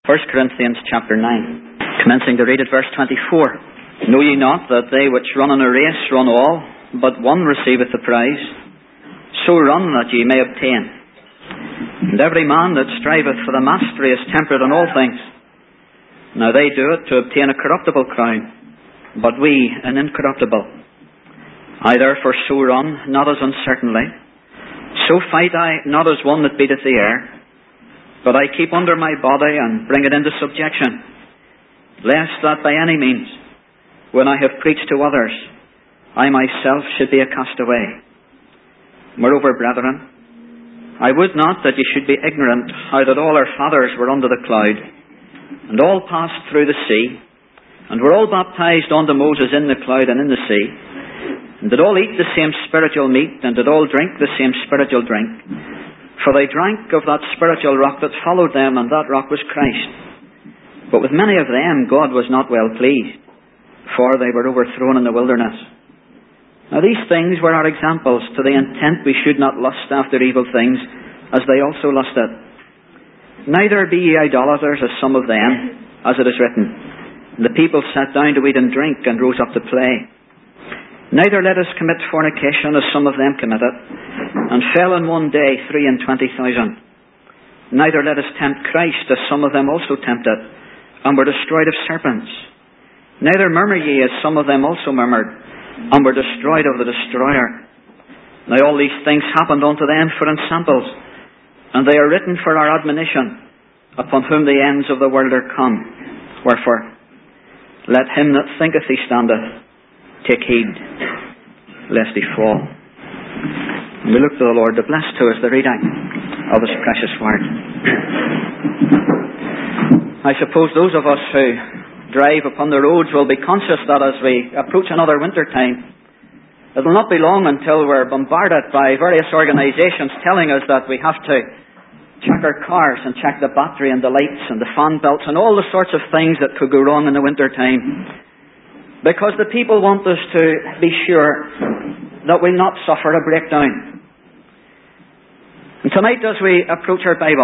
1 Corinthians chapter 9, commencing to read at verse 24. Know ye not that they which run in a race run all, but one receiveth the prize? So run that ye may obtain. And every man that striveth for the mastery is temperate in all things. Now they do it to obtain a corruptible crown, but we an incorruptible. I therefore so run, not as uncertainly. So fight I, not as one that beateth the air, but I keep under my body and bring it into subjection, lest that by any means, when I have preached to others, I myself should be a castaway. Moreover, brethren, I would not that ye should be ignorant how that all our fathers were under the cloud, and all passed through the sea, and were all baptized unto Moses in the cloud and in the sea, and did all eat the same spiritual meat, and did all drink the same spiritual drink. For they drank of that spiritual rock that followed them, and that rock was Christ. But with many of them God was not well pleased, for they were overthrown in the wilderness. Now these things were our examples, to the intent we should not lust after evil things, as they also lusted. Neither be ye idolaters, as some of them, as it is written, the people sat down to eat and drink, and rose up to play. Neither let us commit fornication, as some of them committed, and fell in one day 23,000. Neither let us tempt Christ, as some of them also tempted, and were destroyed of serpents. Neither murmur ye, as some of them also murmured, and were destroyed of the destroyer. Now all these things happened unto them for ensamples, and they are written for our admonition, upon whom the ends of the world are come. Wherefore, let him that thinketh he standeth take heed, lest he fall. And we look to the Lord to bless to us the reading of His precious word. I suppose those of us who drive upon the roads will be conscious that as we approach another winter time, it will not be long until we're bombarded by various organisations telling us that we have to check our cars and check the battery and the lights and the fan belts and all the sorts of things that could go wrong in the winter time. Because the people want us to be sure that we'll not suffer a breakdown. And tonight as we approach our Bible,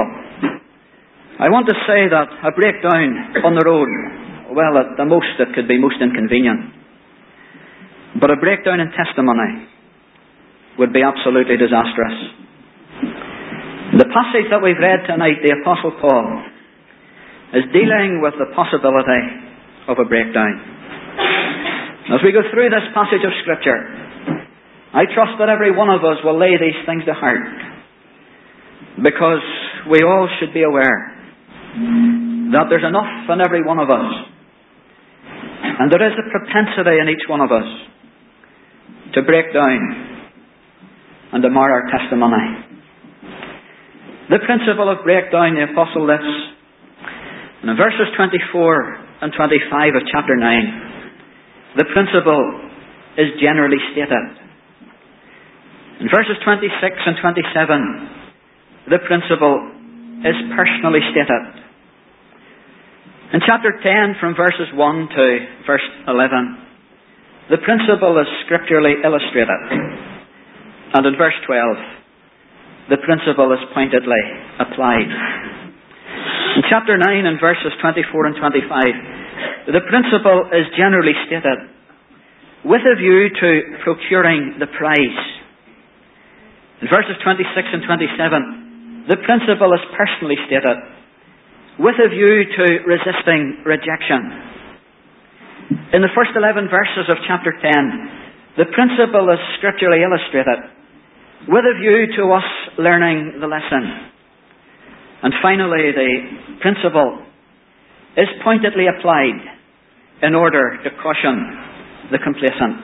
I want to say that a breakdown on the road, well, at the most it could be most inconvenient. But a breakdown in testimony would be absolutely disastrous. The passage that we've read tonight, the Apostle Paul, is dealing with the possibility of a breakdown. As we go through this passage of Scripture, I trust that every one of us will lay these things to heart, because we all should be aware that there's enough in every one of us, and there is a propensity in each one of us to break down and to mar our testimony. The principle of breakdown, the Apostle lifts, and in verses 24 and 25 of chapter 9, the principle is generally stated. In verses 26 and 27, the principle is personally stated. In chapter 10, from verses 1 to verse 11, the principle is scripturally illustrated. And in verse 12, the principle is pointedly applied. In chapter 9 and verses 24 and 25, the principle is generally stated with a view to procuring the prize. In verses 26 and 27, the principle is personally stated with a view to resisting rejection. In the first 11 verses of chapter 10, the principle is scripturally illustrated with a view to us learning the lesson. And finally, the principle is pointedly applied in order to caution the complacent.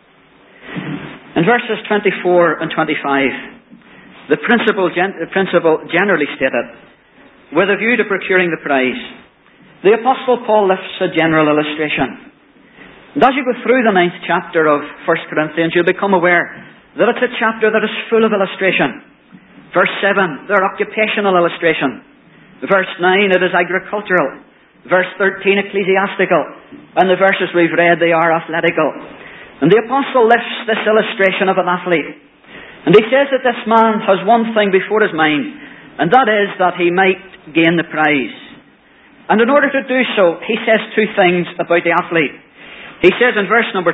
In verses 24 and 25, the principle generally stated, with a view to procuring the prize, the Apostle Paul lifts a general illustration. And as you go through the 9th chapter of 1 Corinthians, you'll become aware that it's a chapter that is full of illustration. Verse 7, they're occupational illustration. Verse 9, it is agricultural. Verse 13, ecclesiastical. And the verses we've read, they are athletical. And the Apostle lifts this illustration of an athlete. And he says that this man has one thing before his mind, and that is that he might gain the prize. And in order to do so, he says two things about the athlete. He says in verse number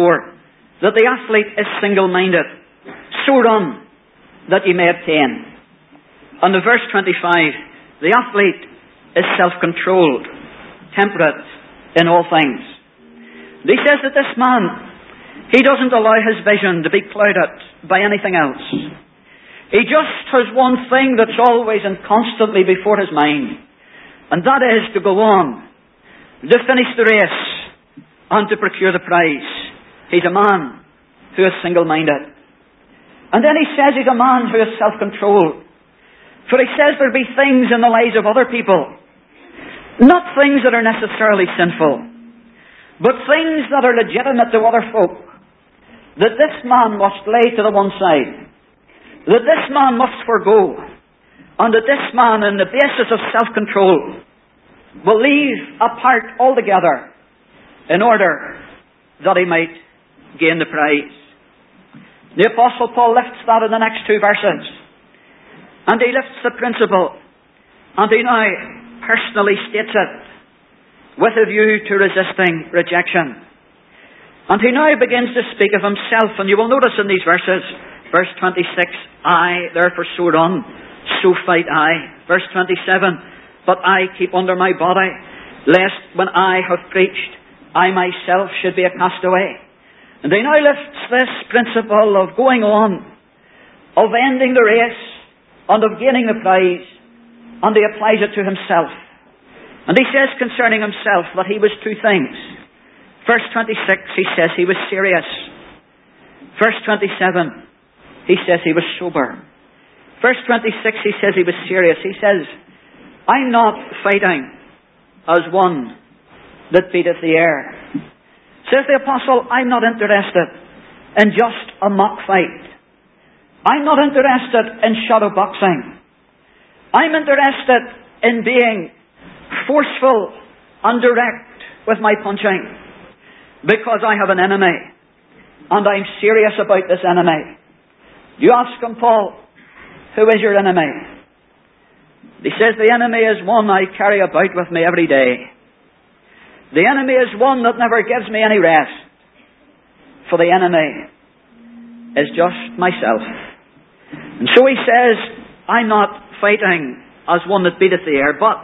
24 that the athlete is single-minded. So run that ye may obtain. And in verse 25, the athlete is self-controlled, temperate in all things. And he says that this man, he doesn't allow his vision to be clouded by anything else. He just has one thing that's always and constantly before his mind, and that is to go on, to finish the race, and to procure the prize. He's a man who is single-minded. And then he says he's a man who is self-controlled. For he says there'll be things in the lives of other people, not things that are necessarily sinful, but things that are legitimate to other folk, that this man must lay to the one side, that this man must forego, and that this man, on the basis of self-control, will leave apart altogether in order that he might gain the prize. The Apostle Paul lifts that in the next two verses, and he lifts the principle, and he now personally states it with a view to resisting rejection. And he now begins to speak of himself, and you will notice in these verses, verse 26, I therefore so run, so fight I. Verse 27, but I keep under my body, lest when I have preached, I myself should be a castaway. And he now lifts this principle of going on, of ending the race, and of gaining the prize, and he applies it to himself. And he says concerning himself that he was two things. Verse 26, he says he was serious. Verse 27, he says he was sober. Verse 26, he says he was serious. He says, I'm not fighting as one that beateth the air. Says the apostle, I'm not interested in just a mock fight. I'm not interested in shadow boxing. I'm interested in being forceful and direct with my punching, because I have an enemy, and I'm serious about this enemy. You ask him, Paul, who is your enemy? He says, the enemy is one I carry about with me every day. The enemy is one that never gives me any rest. For the enemy is just myself. And so he says, I'm not fighting as one that beateth the air, but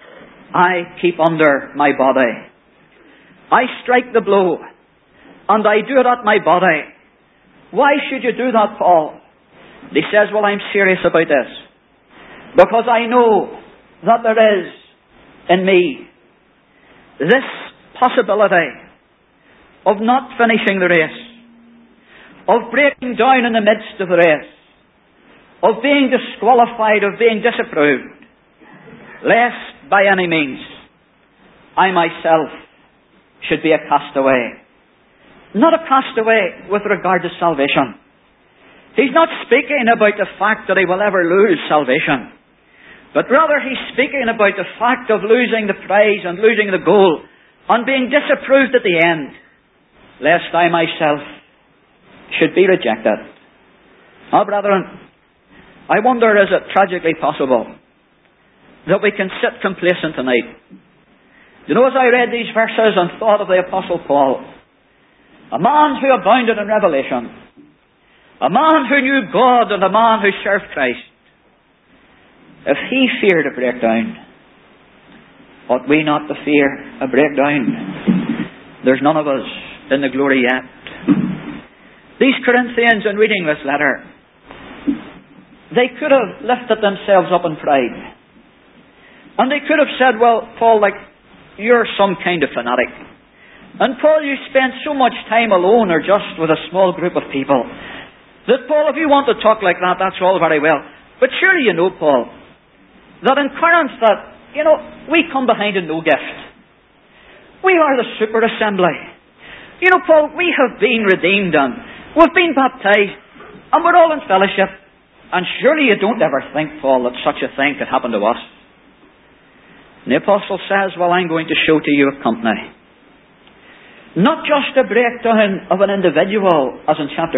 I keep under my body. I strike the blow, and I do it at my body. Why should you do that, Paul? He says, well, I'm serious about this, because I know that there is in me this possibility of not finishing the race, of breaking down in the midst of the race, of being disqualified, of being disapproved, lest by any means I myself should be a castaway. Not a castaway with regard to salvation. He's not speaking about the fact that he will ever lose salvation, but rather he's speaking about the fact of losing the prize and losing the goal and being disapproved at the end, lest I myself should be rejected. Now, brethren, I wonder, is it tragically possible that we can sit complacent tonight? You know, as I read these verses and thought of the Apostle Paul, a man who abounded in revelation, a man who knew God and a man who served Christ, if he feared a breakdown, ought we not to fear a breakdown? There's none of us in the glory yet. These Corinthians, in reading this letter, they could have lifted themselves up in pride. And they could have said, well, Paul, you're some kind of fanatic. And Paul, you spend so much time alone or just with a small group of people, that Paul, if you want to talk like that, that's all very well. But surely you know, Paul, that in Corinth, we come behind a no gift. We are the super assembly. You know, Paul, we have been redeemed and we've been baptized and we're all in fellowship. And surely you don't ever think, Paul, that such a thing could happen to us. And the apostle says, well, I'm going to show to you a company. Not just a breakdown of an individual, as in chapter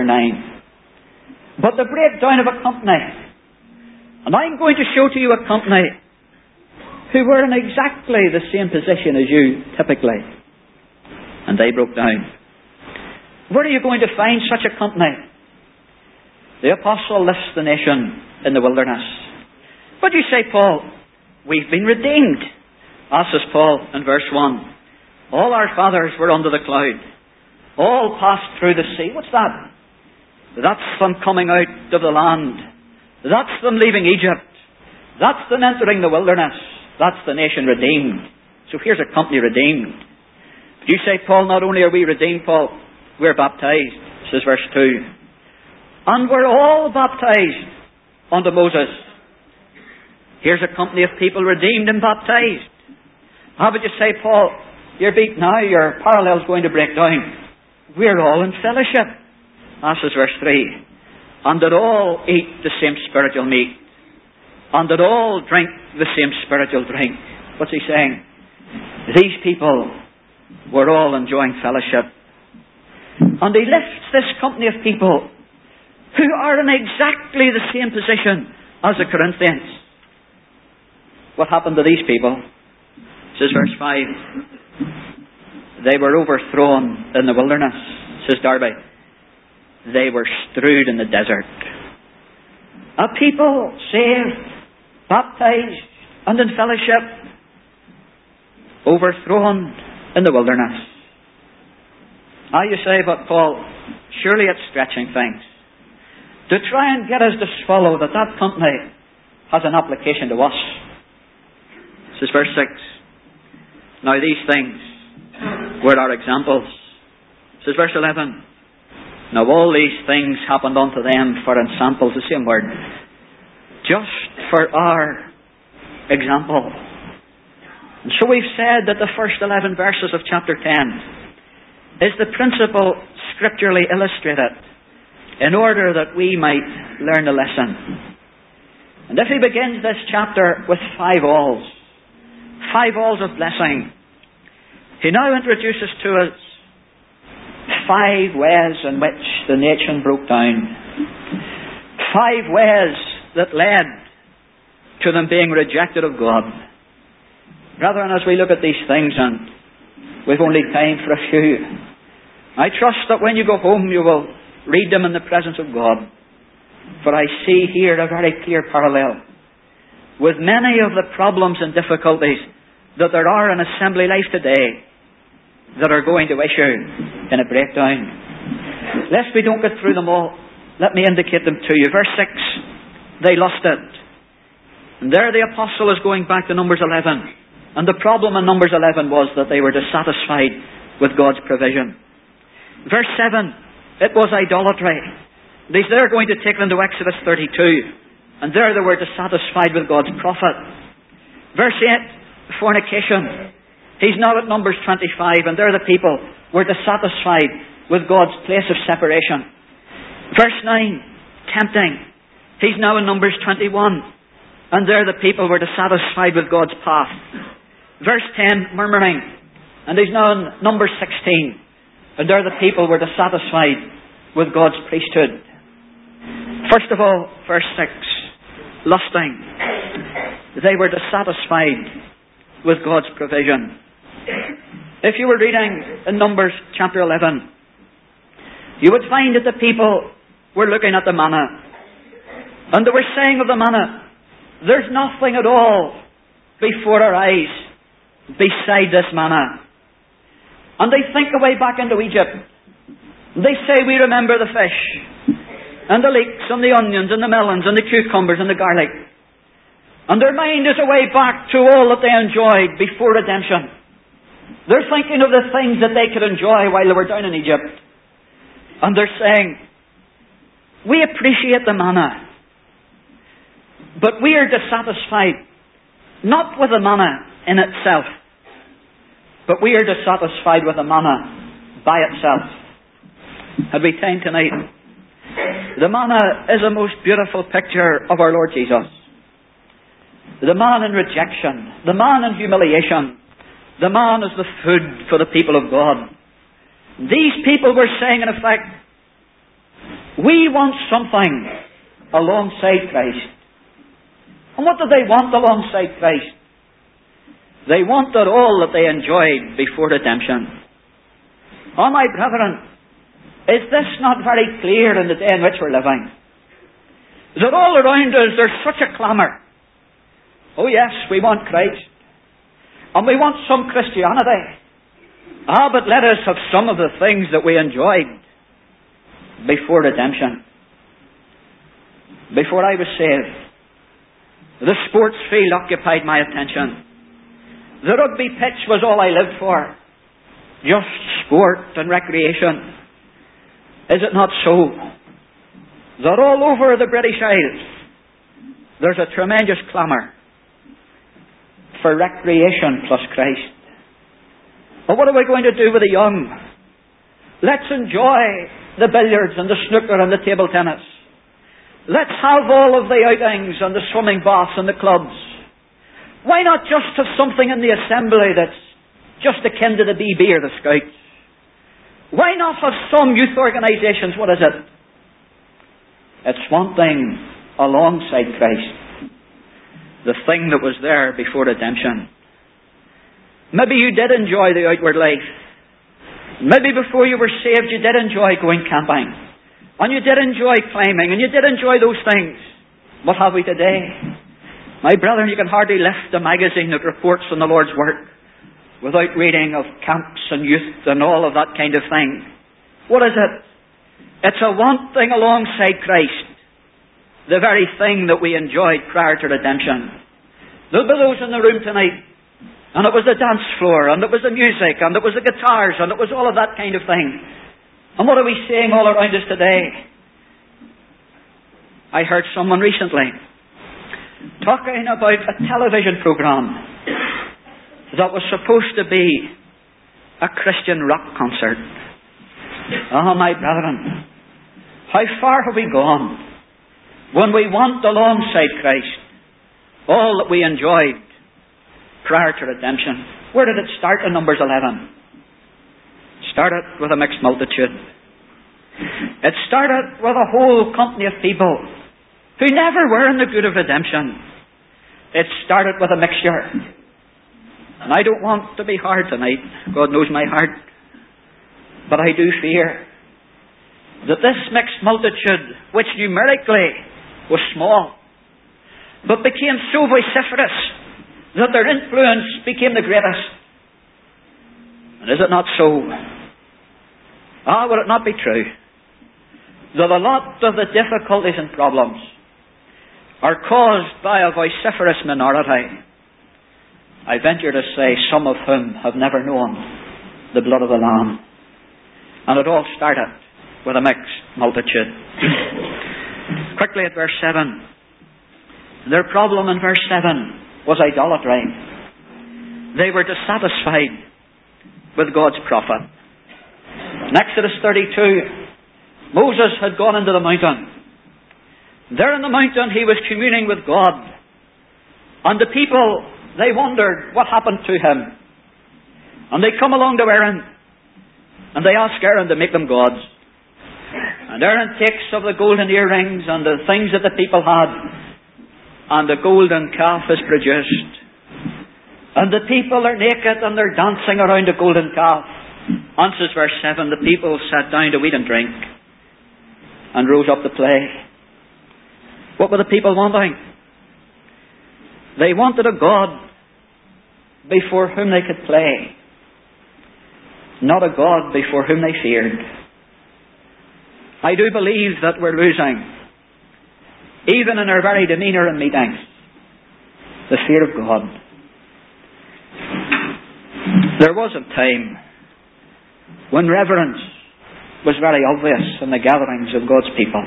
9, but the breakdown of a company. And I'm going to show to you a company who were in exactly the same position as you, typically. And they broke down. Where are you going to find such a company? The apostle lifts the nation in the wilderness. What do you say, Paul? We've been redeemed. As says Paul in verse 1. All our fathers were under the cloud. All passed through the sea. What's that? That's them coming out of the land. That's them leaving Egypt. That's them entering the wilderness. That's the nation redeemed. So here's a company redeemed. But you say, Paul, not only are we redeemed, Paul, we're baptized. This is verse 2. And we're all baptized unto Moses. Here's a company of people redeemed and baptized. How would you say, Paul, you're beat now, your parallel's going to break down. We're all in fellowship. This is verse 3. And did all eat the same spiritual meat. And did all drink the same spiritual drink. What's he saying? These people were all enjoying fellowship. And he lifts this company of people who are in exactly the same position as the Corinthians. What happened to these people? This is verse 5. They were overthrown in the wilderness, says Darby. They were strewed in the desert. A people saved, baptized, and in fellowship, overthrown in the wilderness. Now you say, but Paul, surely it's stretching things to try and get us to swallow that company has an application to us. This is verse 6. Now these things were our examples. This is verse 11. Now all these things happened unto them for ensamples, the same word, just for our example. And so we've said that the first 11 verses of chapter 10 is the principle scripturally illustrated in order that we might learn a lesson. And if he begins this chapter with 5 alls of blessing, he now introduces to us 5 ways in which the nation broke down. 5 ways that led to them being rejected of God. Brethren, as we look at these things, and we've only time for a few, I trust that when you go home you will read them in the presence of God. For I see here a very clear parallel with many of the problems and difficulties that there are in assembly life today that are going to issue in a breakdown. Lest we don't get through them all, let me indicate them to you. Verse 6, they lusted. And there the apostle is going back to Numbers 11. And the problem in Numbers 11 was that they were dissatisfied with God's provision. Verse 7, it was idolatry. They're going to take them to Exodus 32. And there they were dissatisfied with God's prophet. Verse 8, fornication. He's now at Numbers 25, and there the people were dissatisfied with God's place of separation. Verse 9, tempting. He's now in Numbers 21, and there the people were dissatisfied with God's path. Verse 10, murmuring. And he's now in Numbers 16, and there the people were dissatisfied with God's priesthood. First of all, verse 6, lusting. They were dissatisfied with God's provision. If you were reading in Numbers chapter 11, you would find that the people were looking at the manna. And they were saying of the manna, there's nothing at all before our eyes beside this manna. And they think away back into Egypt. They say, we remember the fish, and the leeks, and the onions, and the melons, and the cucumbers, and the garlic. And their mind is away back to all that they enjoyed before redemption. They're thinking of the things that they could enjoy while they were down in Egypt. And they're saying, we appreciate the manna, but we are dissatisfied, not with the manna in itself, but we are dissatisfied with the manna by itself. Had we time tonight? The manna is a most beautiful picture of our Lord Jesus. The man in rejection, the man in humiliation, the man is the food for the people of God. These people were saying, in effect, we want something alongside Christ. And what do they want alongside Christ? They wanted all that they enjoyed before redemption. Oh, my brethren, is this not very clear in the day in which we're living? That all around us there's such a clamour. Oh yes, we want Christ. And we want some Christianity. But let us have some of the things that we enjoyed before redemption. Before I was saved, the sports field occupied my attention. The rugby pitch was all I lived for. Just sport and recreation. Is it not so? That all over the British Isles there's a tremendous clamour for recreation plus Christ. But what are we going to do with the young? Let's enjoy the billiards and the snooker and the table tennis. Let's have all of the outings and the swimming baths and the clubs. Why not just have something in the assembly that's just akin to the BB or the Scouts? Why not have some youth organisations? What is it? It's one thing alongside Christ. The thing that was there before redemption. Maybe you did enjoy the outward life. Maybe before you were saved you did enjoy going camping. And you did enjoy climbing. And you did enjoy those things. What have we today? My brethren, you can hardly lift a magazine that reports on the Lord's work without reading of camps and youth and all of that kind of thing. What is it? It's a one thing alongside Christ. The very thing that we enjoyed prior to redemption. There'll be those in the room tonight, and it was the dance floor, and it was the music, and it was the guitars, and it was all of that kind of thing. And what are we seeing all around us today? I heard someone recently talking about a television program that was supposed to be a Christian rock concert. Oh, my brethren, how far have we gone when we want alongside Christ all that we enjoyed prior to redemption? Where did it start in Numbers 11? It started with a mixed multitude. It started with a whole company of people who never were in the good of redemption. It started with a mixture. And I don't want to be hard tonight. God knows my heart. But I do fear that this mixed multitude, which numerically was small, but became so vociferous that their influence became the greatest. And is it not so? Will it not be true that a lot of the difficulties and problems are caused by a vociferous minority? I venture to say some of whom have never known the blood of the Lamb. And it all started with a mixed multitude. Quickly at verse 7. Their problem in verse 7 was idolatry. They were dissatisfied with God's prophet. In Exodus 32, Moses had gone into the mountain. There in the mountain he was communing with God. And the people, they wondered what happened to him. And they come along to Aaron. And they ask Aaron to make them gods. And Aaron takes of the golden earrings and the things that the people had. And the golden calf is produced. And the people are naked and they're dancing around the golden calf. Answers verse 7, the people sat down to eat and drink. And rose up to play. What were the people wanting? They wanted a God before whom they could play. Not a God before whom they feared. I do believe that we're losing, even in our very demeanour in meetings, the fear of God. There was a time when reverence was very obvious in the gatherings of God's people.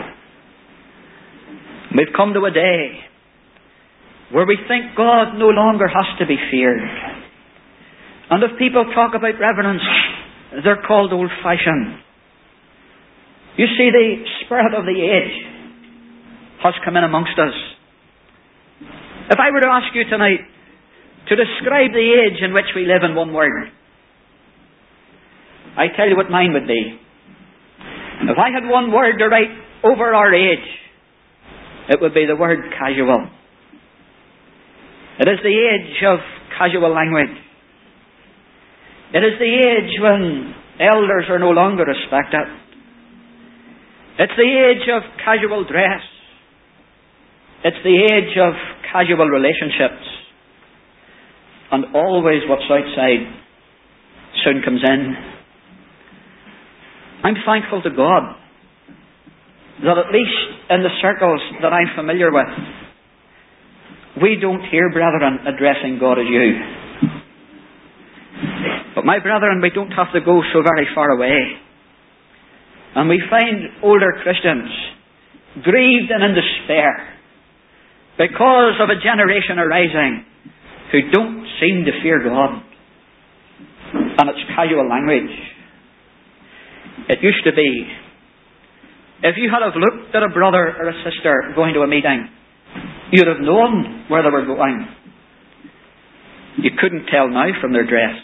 We've come to a day where we think God no longer has to be feared. And if people talk about reverence, they're called old-fashioned. You see, the spirit of the age has come in amongst us. If I were to ask you tonight to describe the age in which we live in one word, I tell you what mine would be. If I had one word to write over our age, it would be the word casual. It is the age of casual language. It is the age when elders are no longer respected. It's the age of casual dress. It's the age of casual relationships. And always what's outside soon comes in. I'm thankful to God that at least in the circles that I'm familiar with, we don't hear brethren addressing God as you. But my brethren, we don't have to go so very far away. And we find older Christians grieved and in despair because of a generation arising who don't seem to fear God. And it's casual language. It used to be, if you had have looked at a brother or a sister going to a meeting, you'd have known where they were going. You couldn't tell now from their dress.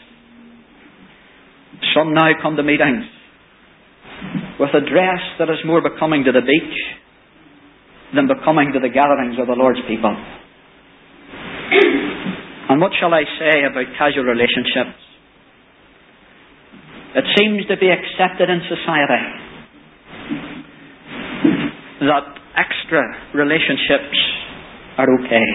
Some now come to meetings with a dress that is more becoming to the beach than becoming to the gatherings of the Lord's people. And what shall I say about casual relationships? It seems to be accepted in society that extra relationships are okay.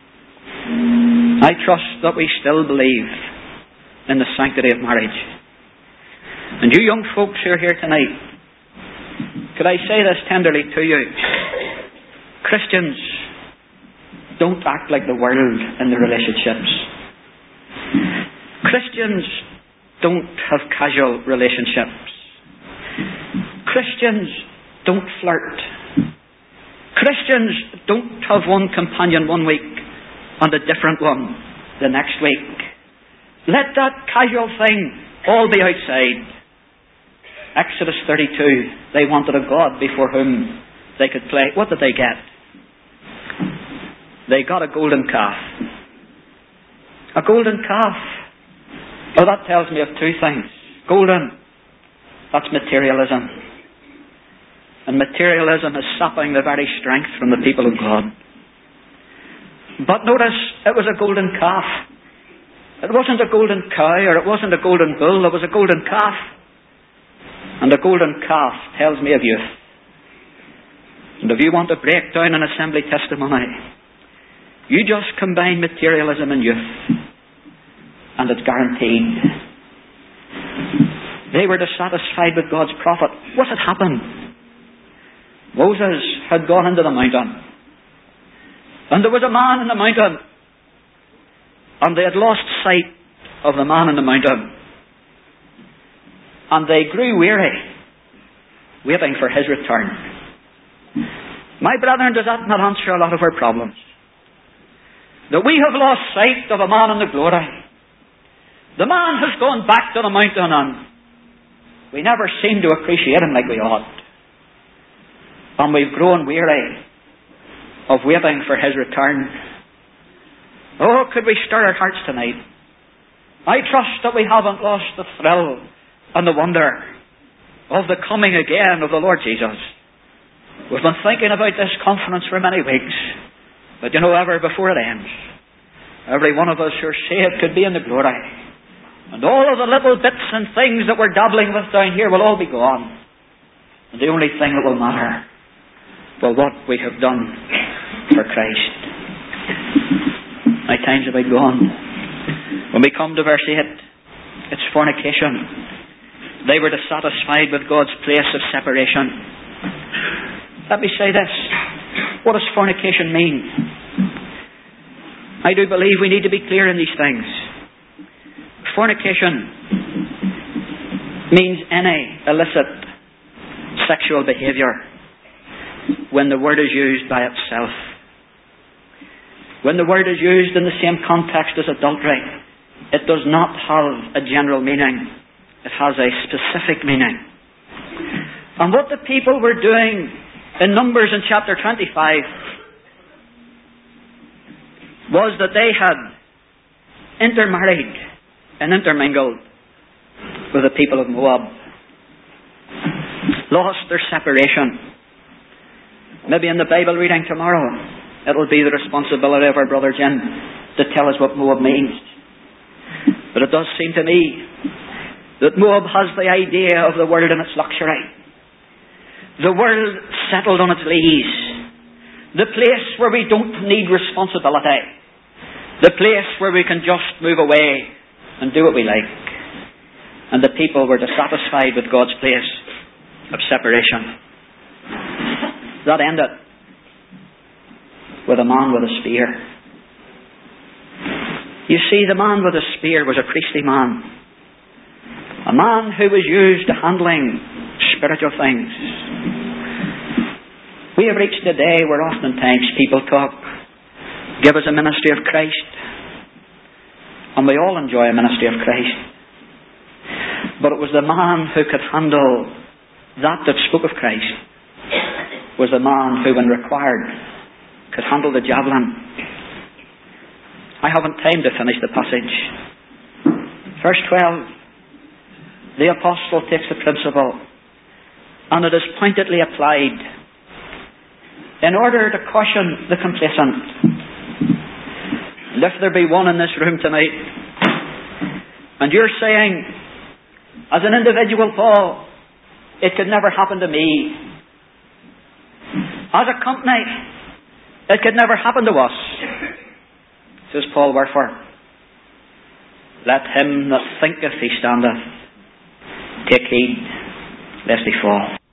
I trust that we still believe in the sanctity of marriage. And you young folks who are here tonight, could I say this tenderly to you? Christians, don't act like the world in their relationships. Christians don't have casual relationships. Christians don't flirt. Christians don't have one companion one week and a different one the next week. Let that casual thing all be outside. Exodus 32, they wanted a God before whom they could play. What did they get? They got a golden calf. A golden calf. Oh, that tells me of two things. Golden, that's materialism. And materialism is sapping the very strength from the people of God. But notice, it was a golden calf. It wasn't a golden cow or it wasn't a golden bull. It was a golden calf. And a golden calf tells me of youth. And if you want to break down an assembly testimony, you just combine materialism and youth, and it's guaranteed. They were dissatisfied with God's prophet. What had happened? Moses had gone into the mountain, and there was a man in the mountain, and they had lost sight of the man in the mountain. And they grew weary, waiting for his return. My brethren, does that not answer a lot of our problems? That we have lost sight of a man in the glory. The man has gone back to the mountain and we never seem to appreciate him like we ought. And we've grown weary of waiting for his return. Oh, could we stir our hearts tonight? I trust that we haven't lost the thrill and the wonder of the coming again of the Lord Jesus. We've been thinking about this conference for many weeks. But you know, ever before it ends, every one of us who are saved could be in the glory. And all of the little bits and things that we're dabbling with down here will all be gone. And the only thing that will matter, well, what we have done for Christ. My time's about gone. When we come to verse 8, it's fornication. They were dissatisfied with God's place of separation. Let me say this. What does fornication mean? I do believe we need to be clear in these things. Fornication means any illicit sexual behaviour when the word is used by itself. When the word is used in the same context as adultery, it does not have a general meaning. It has a specific meaning. And what the people were doing in Numbers in chapter 25 was that they had intermarried and intermingled with the people of Moab. Lost their separation. Maybe in the Bible reading tomorrow, it will be the responsibility of our brother Jim to tell us what Moab means. But it does seem to me that Moab has the idea of the world and its luxury. The world settled on its lees. The place where we don't need responsibility. The place where we can just move away and do what we like. And the people were dissatisfied with God's place of separation. That ended with a man with a spear. You see, the man with a spear was a priestly man. A man who was used to handling spiritual things. We have reached a day where oftentimes people talk, give us a ministry of Christ. And we all enjoy a ministry of Christ. But it was the man who could handle that spoke of Christ, was the man who, when required, could handle the javelin. I haven't time to finish the passage. Verse 12. The apostle takes the principle, and it is pointedly applied in order to caution the complacent. And if there be one in this room tonight, and you're saying, as an individual, Paul, it could never happen to me. As a company, it could never happen to us. Says Paul, wherefore, let him that thinketh he standeth take heed lest he fall.